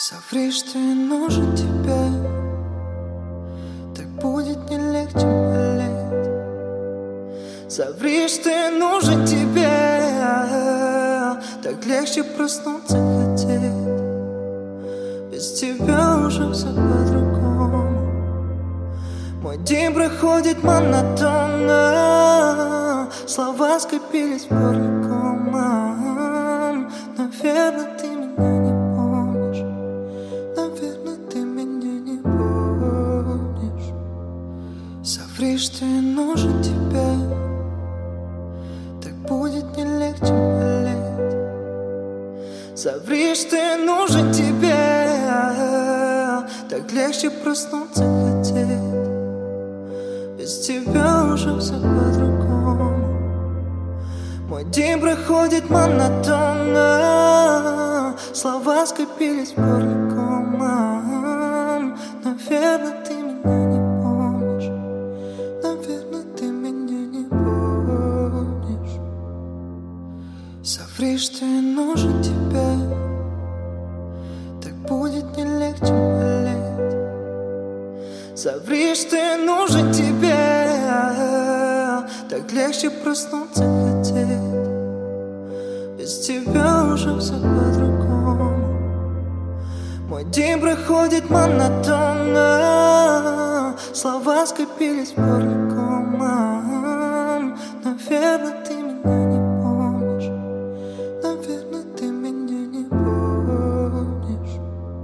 Соври, что я нужен тебе, так будет не легче болеть. Соври, что я нужен тебе, так легче проснуться хотеть. Без тебя уже все по-другому. Мой день проходит монотонно, слова скопились в горле комом. Наверное, ты меня не помнишь. Наверное, ты меня не помнишь. Соври, что я нужен тебе, так будет не легче болеть. Соври, что я нужен тебе, так легче проснуться хотеть. Без тебя уже все по-другому. Мой день проходит монотонно, слова скопились в горле комом. Наверное, ты меня не помнишь. Наверное, ты меня не помнишь. Соври, что я нужен тебе, так будет не легче болеть. Соври, что я нужен тебе, так легче проснуться хотеть. Без тебя уже все по-другому. Мой день проходит монотонно, слова скопились в горле комом. Наверное, ты меня не помнишь. Наверное, ты меня не помнишь.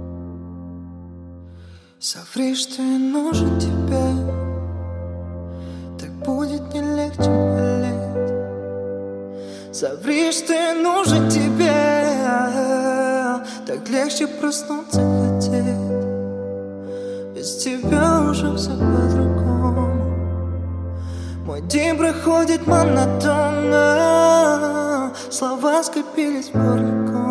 Соври, что я нужен тебе, так будет не легче болеть. Соври, что я нужен тебе, так легче проснуться хотеть. Без тебя уже все по-другому. Мой день проходит монотонно, слова скопились в горле комом.